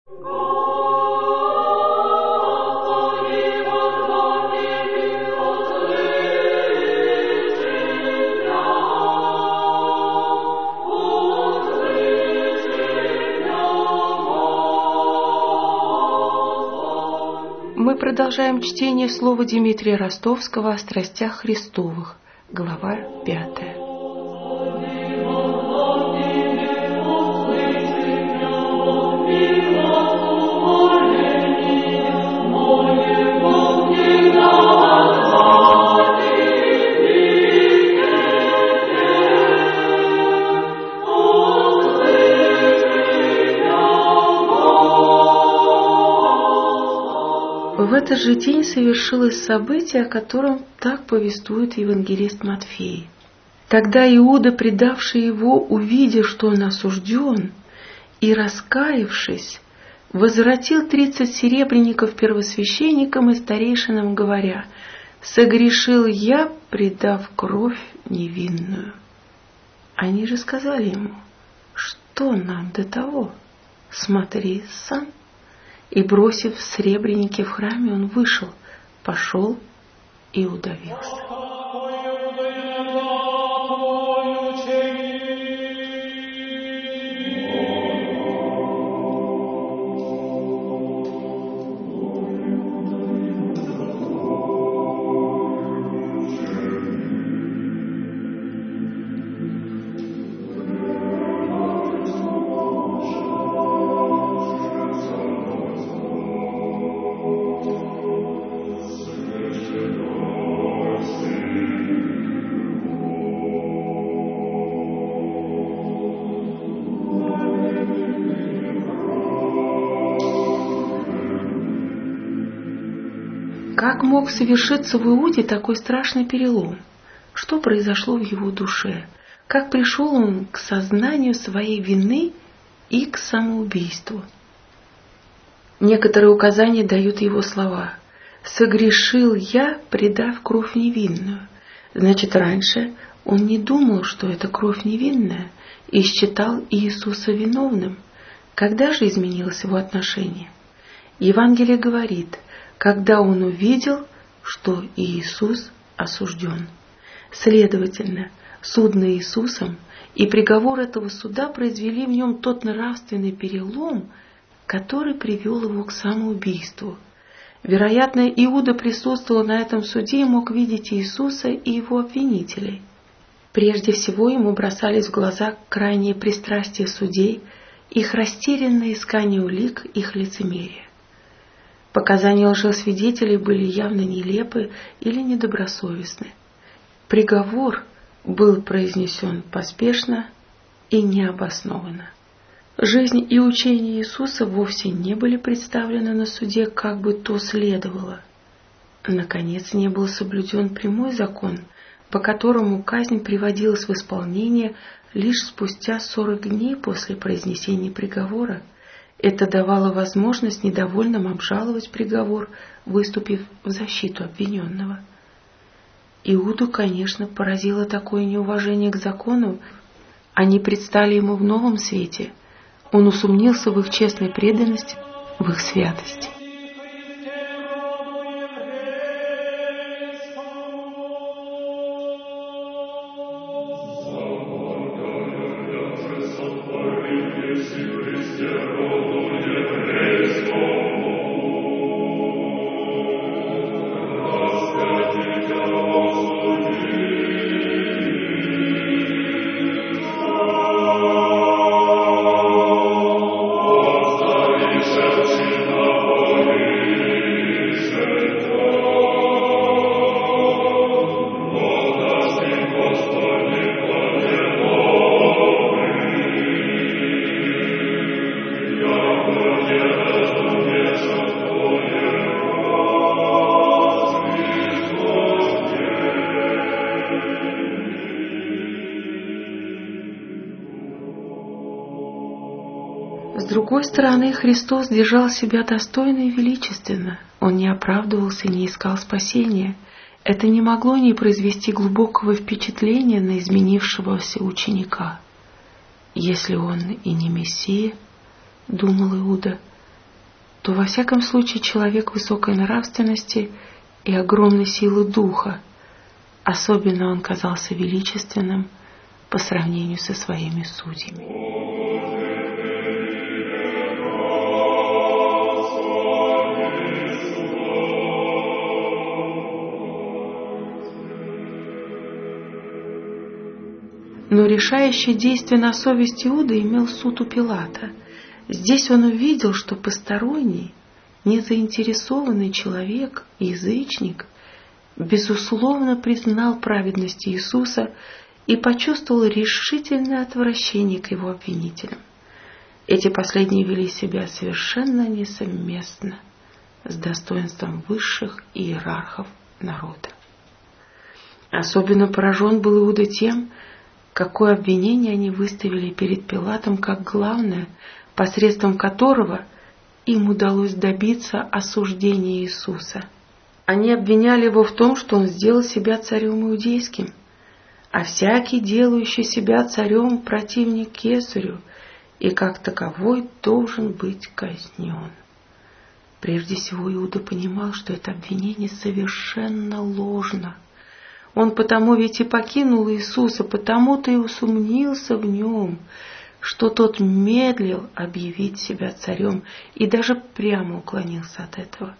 Мы продолжаем чтение слова Дмитрия Ростовского о страстях Христовых, глава 5. В этот же день совершилось событие, о котором так повествует евангелист Матфей. Тогда Иуда, предавший его, увидя, что он осужден, и, раскаявшись, возвратил 30 серебряников первосвященникам и старейшинам, говоря: «Согрешил я, предав кровь невинную». Они же сказали ему: «Что нам до того? Смотри сам». И, бросив сребреники в храме, он вышел, пошел и удавился. Как мог совершиться в Иуде такой страшный перелом? Что произошло в его душе? Как пришел он к сознанию своей вины и к самоубийству? Некоторые указания дают его слова: «Согрешил я, предав кровь невинную». Значит, раньше он не думал, что это кровь невинная, и считал Иисуса виновным. Когда же изменилось его отношение? Евангелие говорит: когда он увидел, что Иисус осужден. Следовательно, суд над Иисусом и приговор этого суда произвели в нем тот нравственный перелом, который привел его к самоубийству. Вероятно, Иуда присутствовал на этом суде и мог видеть Иисуса и его обвинителей. Прежде всего ему бросались в глаза крайние пристрастия судей, их растерянное искание улик, их лицемерие. Показания лжесвидетелей были явно нелепы или недобросовестны. Приговор был произнесен поспешно и необоснованно. Жизнь и учение Иисуса вовсе не были представлены на суде, как бы то следовало. Наконец, не был соблюден прямой закон, по которому казнь приводилась в исполнение лишь спустя 40 дней после произнесения приговора. Это давало возможность недовольным обжаловать приговор, выступив в защиту обвиненного. Иуду, конечно, поразило такое неуважение к закону. Они предстали ему в новом свете. Он усомнился в их честной преданности, в их святости. С другой стороны, Христос держал себя достойно и величественно. Он не оправдывался и не искал спасения. Это не могло не произвести глубокого впечатления на изменившегося ученика. «Если он и не Мессия, — думал Иуда, то во всяком случае человек высокой нравственности и огромной силы духа. Особенно он казался величественным по сравнению со своими судьями. Но решающее действие на совесть Иуды имел суд у Пилата. Здесь он увидел, что посторонний, незаинтересованный человек, язычник, безусловно признал праведность Иисуса и почувствовал решительное отвращение к его обвинителям. Эти последние вели себя совершенно несовместно с достоинством высших иерархов народа. Особенно поражен был Иуда тем, какое обвинение они выставили перед Пилатом как главное, посредством которого им удалось добиться осуждения Иисуса. Они обвиняли его в том, что он сделал себя царем иудейским, а всякий, делающий себя царем, противник Кесарю, и как таковой должен быть казнен. Прежде всего Иуда понимал, что это обвинение совершенно ложно. Он потому ведь и покинул Иисуса, потому-то и усомнился в нем, что тот медлил объявить себя царем и даже прямо уклонился от этого.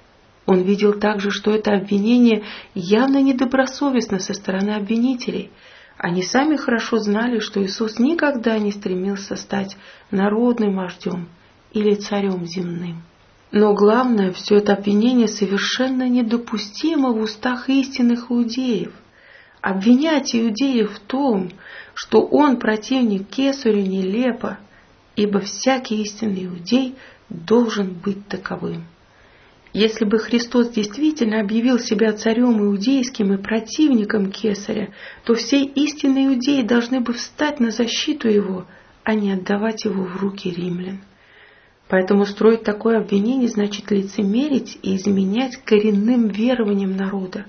Он видел также, что это обвинение явно недобросовестно со стороны обвинителей. Они сами хорошо знали, что Иисус никогда не стремился стать народным вождем или царем земным. Но главное, все это обвинение совершенно недопустимо в устах истинных иудеев. Обвинять иудеев в том, что он противник Кесарю, нелепо, ибо всякий истинный иудей должен быть таковым. Если бы Христос действительно объявил себя царем иудейским и противником Кесаря, то все истинные иудеи должны бы встать на защиту его, а не отдавать его в руки римлян. Поэтому строить такое обвинение значит лицемерить и изменять коренным верованиям народа.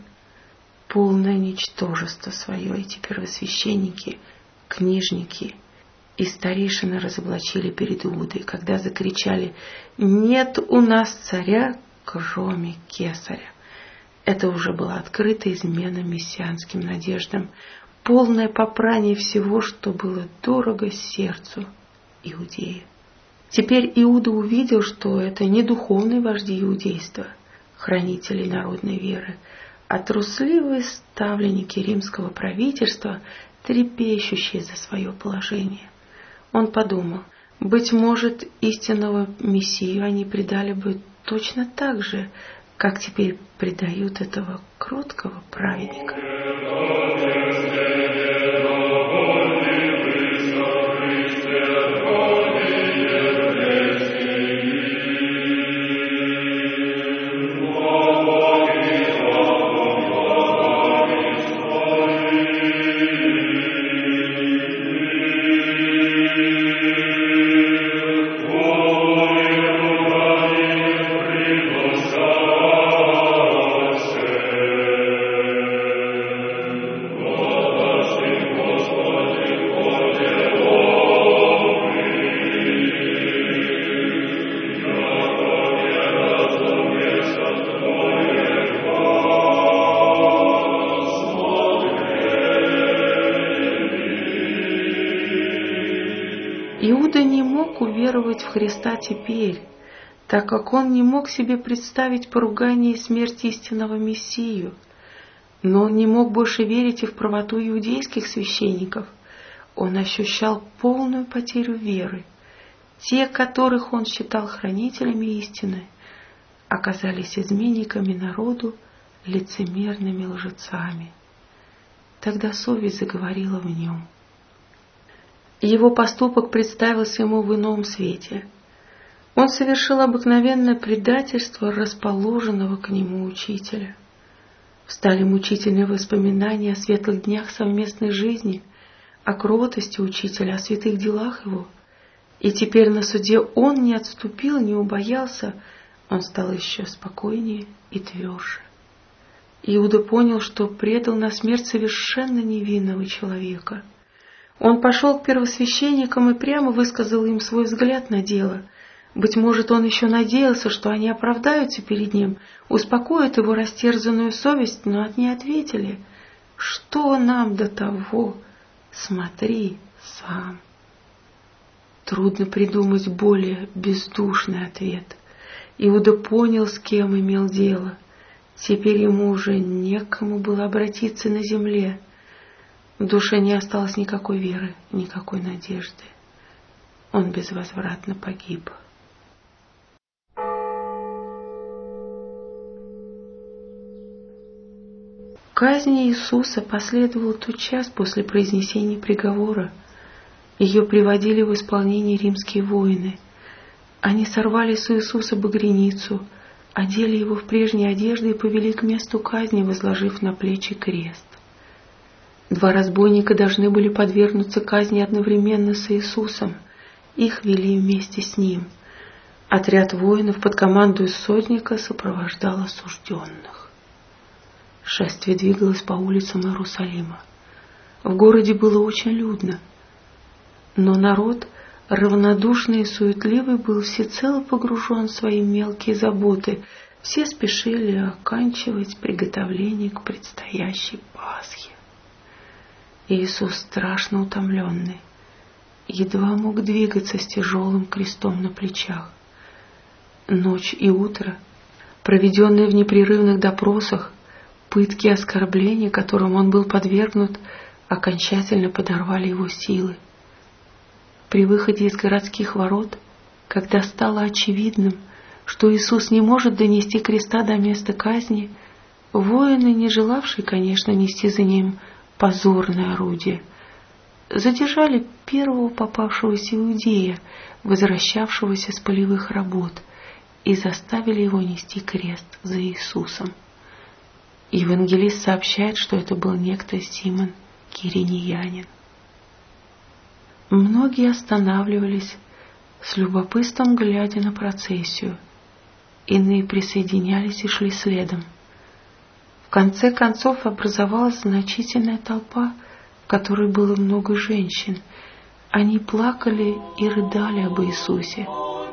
Полное ничтожество свое эти первосвященники, книжники и старейшины разоблачили перед Иудой, когда закричали: «Нет у нас царя, кроме Кесаря». Это уже была открытая измена мессианским надеждам, полное попрание всего, что было дорого сердцу иудея. Теперь Иуда увидел, что это не духовные вожди иудейства, хранители народной веры, а трусливые ставленники римского правительства, трепещущие за свое положение. Он подумал, быть может, истинного Мессию они предали бы точно так же, как теперь предают этого кроткого праведника. Иуда не мог уверовать в Христа теперь, так как он не мог себе представить поругание и смерть истинного Мессию. Но он не мог больше верить и в правоту иудейских священников. Он ощущал полную потерю веры. Те, которых он считал хранителями истины, оказались изменниками народу, лицемерными лжецами. Тогда совесть заговорила в нем. Его поступок представился ему в ином свете. Он совершил обыкновенное предательство расположенного к нему учителя. Встали мучительные воспоминания о светлых днях совместной жизни, о кротости учителя, о святых делах его. И теперь на суде он не отступил, не убоялся, он стал еще спокойнее и тверже. Иуда понял, что предал на смерть совершенно невинного человека. Он пошел к первосвященникам и прямо высказал им свой взгляд на дело. Быть может, он еще надеялся, что они оправдаются перед ним, успокоят его растерзанную совесть, но они ответили: «Что нам до того? Смотри сам». Трудно придумать более бездушный ответ. Иуда понял, с кем имел дело. Теперь ему уже некому было обратиться на земле. В душе не осталось никакой веры, никакой надежды. Он безвозвратно погиб. Казнь Иисуса последовала тот час после произнесения приговора. Ее приводили в исполнение римские воины. Они сорвали с Иисуса багряницу, одели его в прежние одежды и повели к месту казни, возложив на плечи крест. 2 разбойника должны были подвергнуться казни одновременно с Иисусом. Их вели вместе с ним. Отряд воинов под командой сотника сопровождал осужденных. Шествие двигалось по улицам Иерусалима. В городе было очень людно, но народ, равнодушный и суетливый, был всецело погружен в свои мелкие заботы. Все спешили оканчивать приготовление к предстоящей Пасхе. Иисус, страшно утомленный, едва мог двигаться с тяжелым крестом на плечах. Ночь и утро, проведенные в непрерывных допросах, пытки и оскорбления, которым он был подвергнут, окончательно подорвали его силы. При выходе из городских ворот, когда стало очевидным, что Иисус не может донести креста до места казни, воины, не желавшие, конечно, нести за ним позорное орудие, задержали первого попавшегося иудея, возвращавшегося с полевых работ, и заставили его нести крест за Иисусом. Евангелист сообщает, что это был некто Симон Киринеянин. Многие останавливались, с любопытством глядя на процессию. Иные присоединялись и шли следом. В конце концов образовалась значительная толпа, в которой было много женщин. Они плакали и рыдали об Иисусе.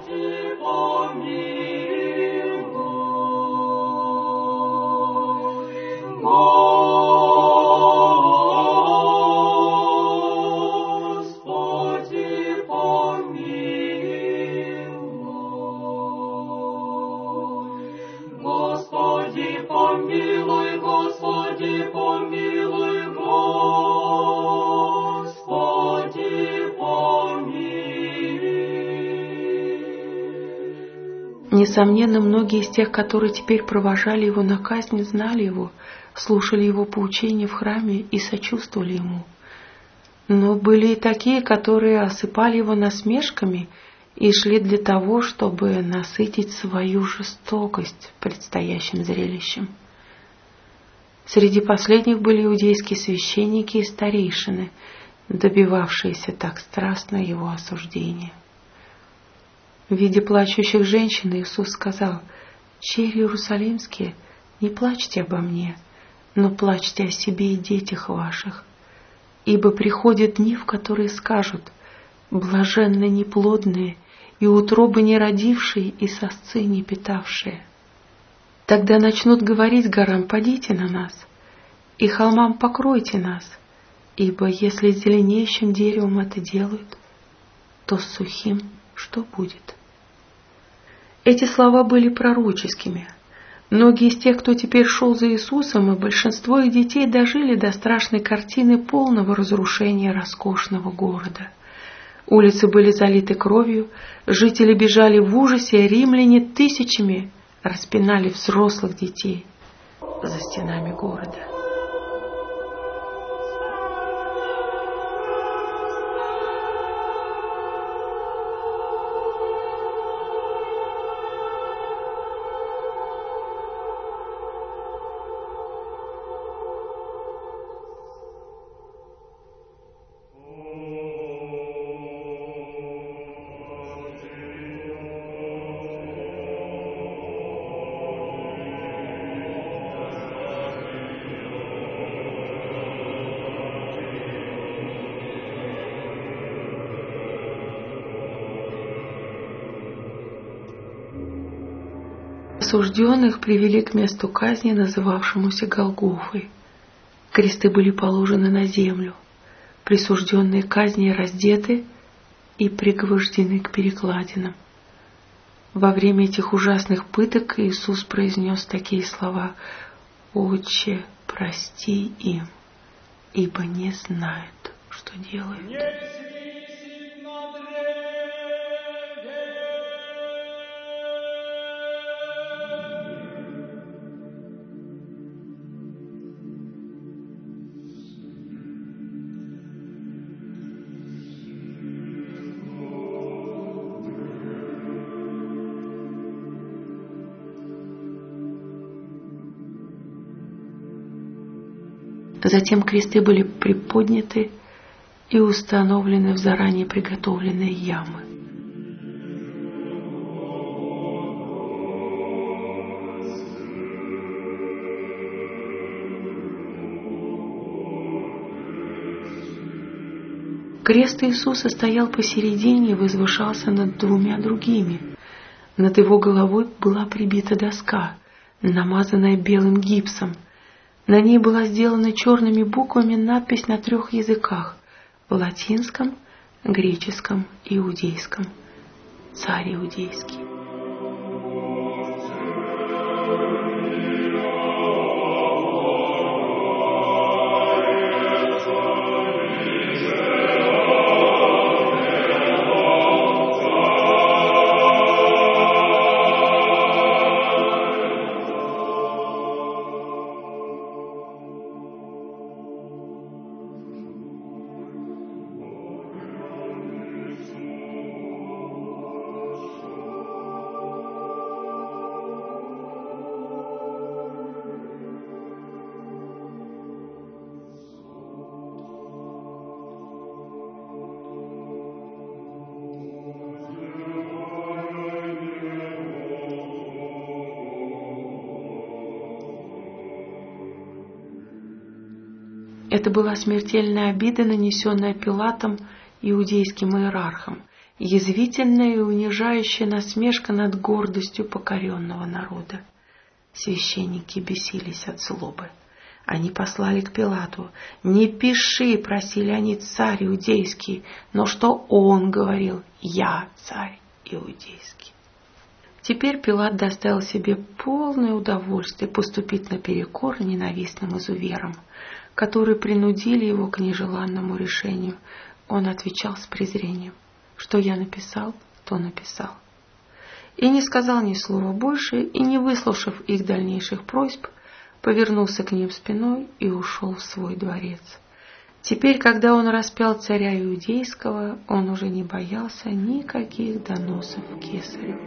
Несомненно, многие из тех, которые теперь провожали его на казнь, знали его, слушали его поучения в храме и сочувствовали ему. Но были и такие, которые осыпали его насмешками и шли для того, чтобы насытить свою жестокость предстоящим зрелищем. Среди последних были иудейские священники и старейшины, добивавшиеся так страстно его осуждения. В виде плачущих женщин Иисус сказал: «Черри иерусалимские, не плачьте обо мне, но плачьте о себе и детях ваших, ибо приходят дни, в которые скажут: блаженны неплодные, и утробы не родившие, и сосцы не питавшие. Тогда начнут говорить горам: падите на нас, и холмам: покройте нас, ибо если зеленеющим деревом это делают, то с сухим что будет?» Эти слова были пророческими. Многие из тех, кто теперь шел за Иисусом, и большинство их детей дожили до страшной картины полного разрушения роскошного города. Улицы были залиты кровью, жители бежали в ужасе, а римляне тысячами распинали взрослых детей за стенами города. осужденных привели к месту казни, называвшемуся Голгофой. Кресты были положены на землю. Присужденные к казни раздеты и пригвождены к перекладинам. Во время этих ужасных пыток Иисус произнес такие слова: «Отче, прости им, ибо не знают, что делают». Затем кресты были приподняты и установлены в заранее приготовленные ямы. Крест Иисуса стоял посередине и возвышался над двумя другими. Над его головой была прибита доска, намазанная белым гипсом. На ней была сделана черными буквами надпись на 3 языках – латинском, греческом и иудейском. Царь иудейский. Это была смертельная обида, нанесенная Пилатом иудейским иерархом, язвительная и унижающая насмешка над гордостью покоренного народа. Священники бесились от злобы. Они послали к Пилату: «Не пиши», — просили они, — «царь иудейский». Но что он говорил? «Я царь иудейский». Теперь Пилат доставил себе полное удовольствие поступить наперекор ненавистным изуверам, которые принудили его к нежеланному решению. Он отвечал с презрением: «Что я написал, то написал». И не сказал ни слова больше, и, не выслушав их дальнейших просьб, повернулся к ним спиной и ушел в свой дворец. Теперь, когда он распял царя иудейского, он уже не боялся никаких доносов кесарю.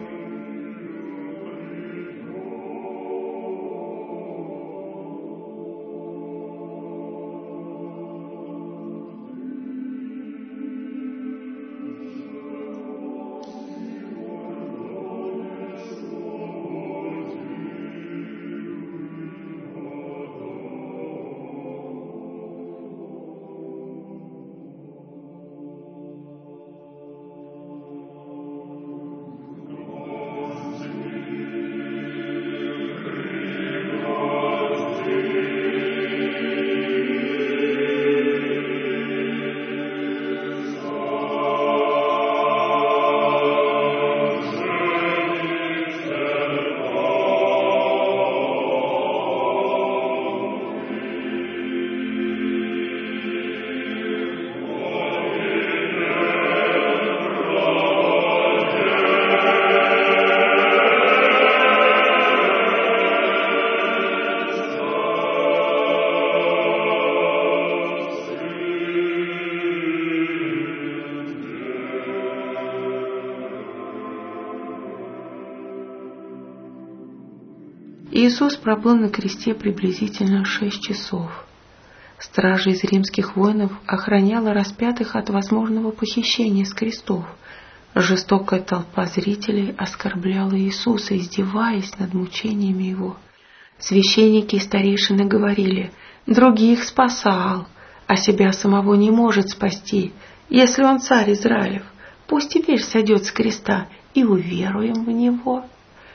Иисус пробыл на кресте приблизительно 6 часов. Стража из римских воинов охраняла распятых от возможного похищения с крестов. Жестокая толпа зрителей оскорбляла Иисуса, издеваясь над мучениями Его. Священники и старейшины говорили: «Других спасал, а себя самого не может спасти. Если Он царь Израилев, пусть теперь сойдет с креста, и уверуем в Него».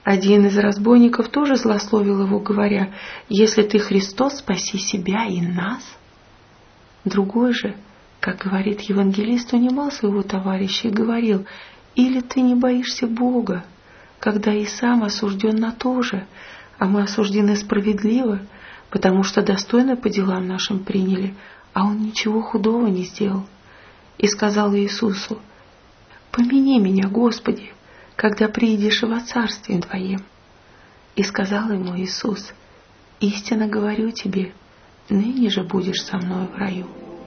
Один из разбойников тоже злословил его, говоря: «Если ты Христос, спаси себя и нас». Другой же, как говорит евангелист, унимал своего товарища и говорил: «Или ты не боишься Бога, когда и сам осужден на то же, а мы осуждены справедливо, потому что достойно по делам нашим приняли, а он ничего худого не сделал». И сказал Иисусу: «Помяни меня, Господи, когда приидешь во Царствие Твоем». И сказал ему Иисус: «Истинно говорю тебе, ныне же будешь со мной в раю».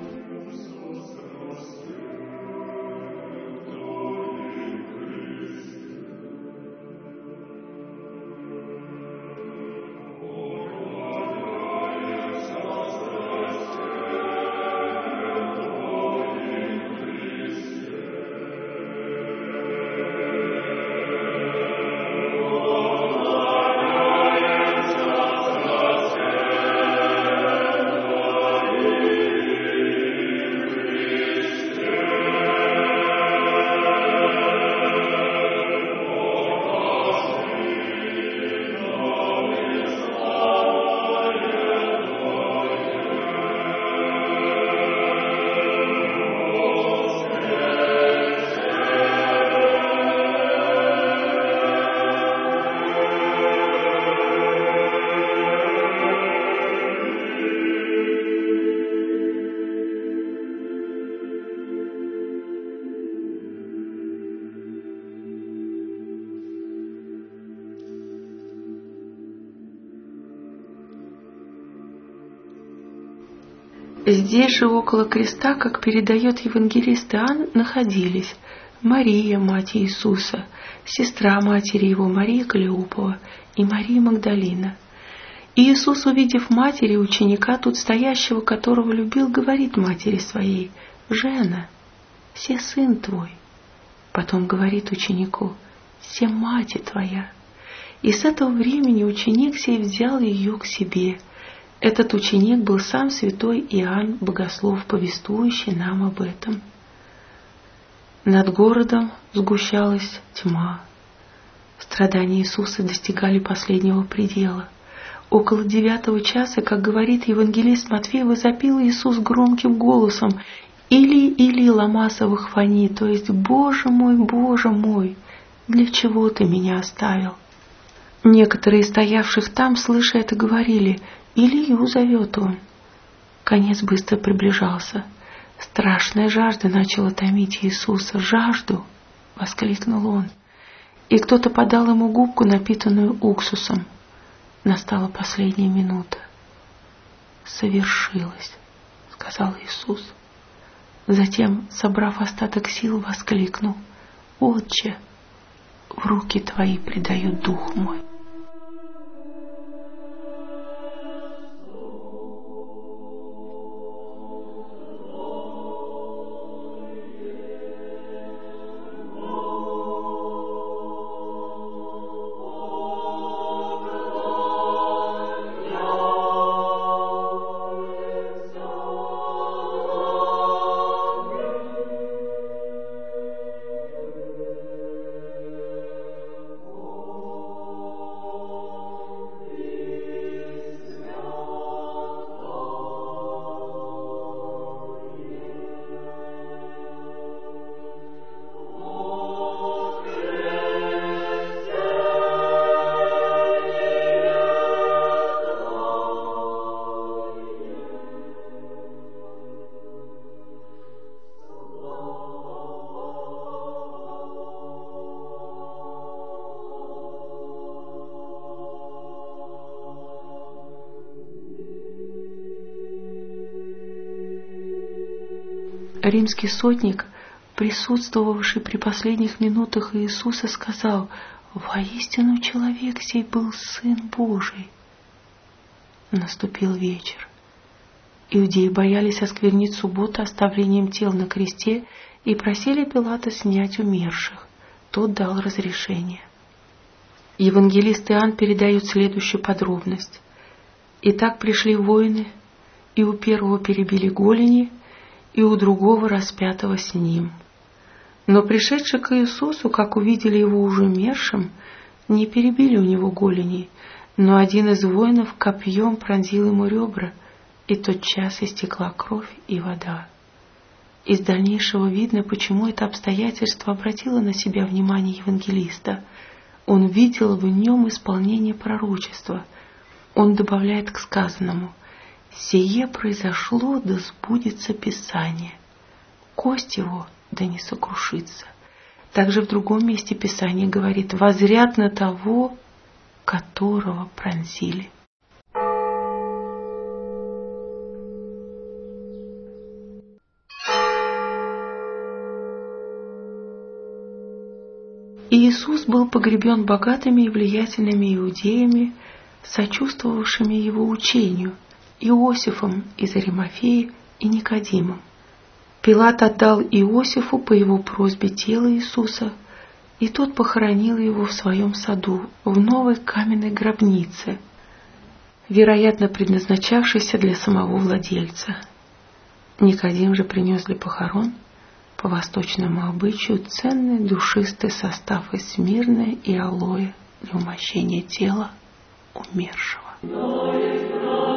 Здесь же около креста, как передает евангелист Иоанн, находились Мария, мать Иисуса, сестра матери его Мария Калиопова и Мария Магдалина. И Иисус, увидев матери ученика, тут стоящего, которого любил, говорит матери своей: «Жена, се сын твой». Потом говорит ученику: «Се мать твоя». И с этого времени ученик сей взял ее к себе. Этот ученик был сам святой Иоанн Богослов, повествующий нам об этом. Над городом сгущалась тьма. Страдания Иисуса достигали последнего предела. Около 9 часа, как говорит евангелист Матфей, возопил Иисус громким голосом: «Или, Или, лама савахфани», то есть: Боже мой, для чего ты меня оставил?» Некоторые стоявших там, слыша это, говорили: «Илию зовет он». Конец быстро приближался. Страшная жажда начала томить Иисуса. «Жажду!» — воскликнул он. И кто-то подал ему губку, напитанную уксусом. Настала последняя минута. «Совершилось», — сказал Иисус. Затем, собрав остаток сил, воскликнул: «Отче, в руки Твои предаю дух мой». Римский сотник, присутствовавший при последних минутах Иисуса, сказал: «Воистину человек сей был Сын Божий». Наступил вечер. Иудеи боялись осквернить субботу оставлением тел на кресте и просили Пилата снять умерших. Тот дал разрешение. Евангелист Иоанн передает следующую подробность. «Итак пришли воины, и у первого перебили голени, и у другого распятого с ним. Но пришедшие к Иисусу, как увидели его уже умершим, не перебили у него голени, но один из воинов копьем пронзил ему ребра, и тотчас истекла кровь и вода. Из дальнейшего видно, почему это обстоятельство обратило на себя внимание евангелиста. Он видел в нем исполнение пророчества. Он добавляет к сказанному: «Сие произошло, да сбудется Писание. Кость его да не сокрушится». Также в другом месте Писание говорит: «Воззрят на того, которого пронзили». Иисус был погребен богатыми и влиятельными иудеями, сочувствовавшими его учению, Иосифом из Аримафеи и Никодимом. Пилат отдал Иосифу по его просьбе тело Иисуса, и тот похоронил его в своем саду, в новой каменной гробнице, вероятно, предназначавшейся для самого владельца. Никодим же принес для похорон по восточному обычаю ценный душистый состав из смирны и алоэ для умощения тела умершего.